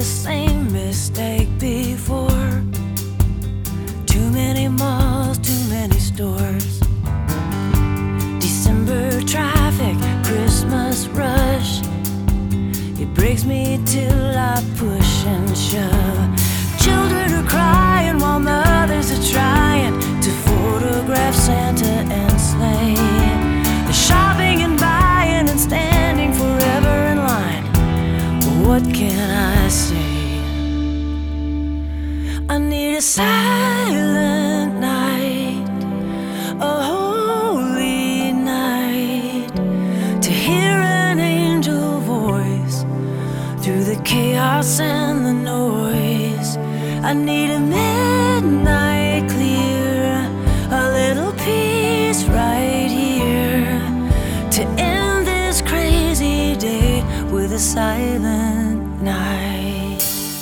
same mistake before. Too many malls, too many stores. December traffic, Christmas rush. It breaks me till I push and shove. Children are crying while mothers are trying to photograph Santa and sleigh. They're shopping and buying and standing forever in line. What can I say? I need a silent night, a holy night, to hear an angel voice through the chaos and the noise. I need a midnight clear, a little peace right here, to end this crazy day with a silent night.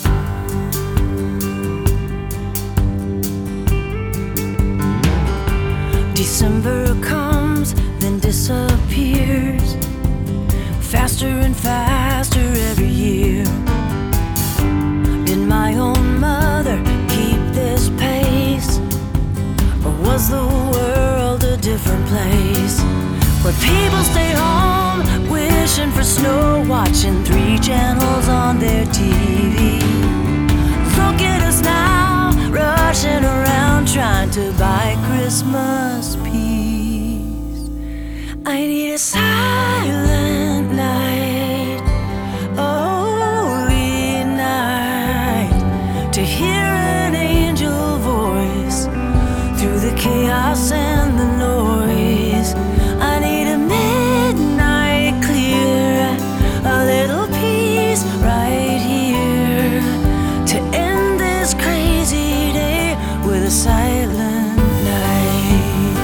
December comes, then disappears, faster and faster every year. Did my own mother keep this pace, or was the world a different place, where people stay home wishing for snow, watching 3 channels on their TV? Look at us now, rushing around trying to buy Christmas peace. I need a silent night, a holy night, to hear an angel voice through the chaos and the noise. I need a midnight clear, a little peace right here, to end this crazy day with a silent night.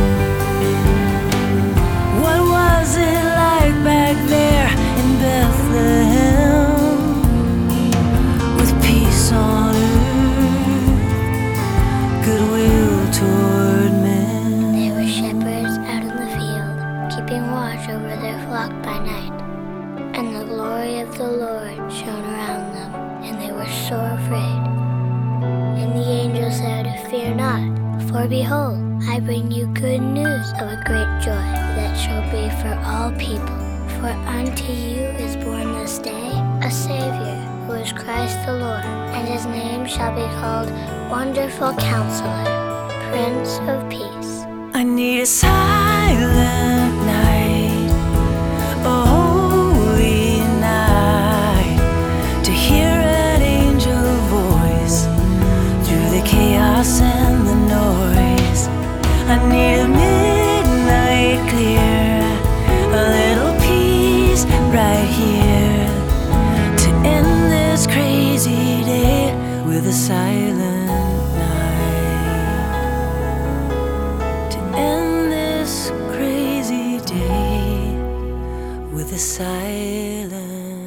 What was it like back there in Bethlehem, with peace on earth, goodwill toward men? They were shepherds out in the field, keeping watch over their flock by night. And the glory of the Lord shone around them, and they were sore afraid. And the angel said, "Fear not, for behold, I bring you good news of a great joy that shall be for all people. For unto you is born this day a Savior, who is Christ the Lord, and his name shall be called Wonderful Counselor, Prince of Peace." I need a silent night, a holy night, to hear an angel voice through the chaos and the noise. I need a midnight clear, a little peace right here, to end this crazy day with a silent night, to end this crazy day with a silent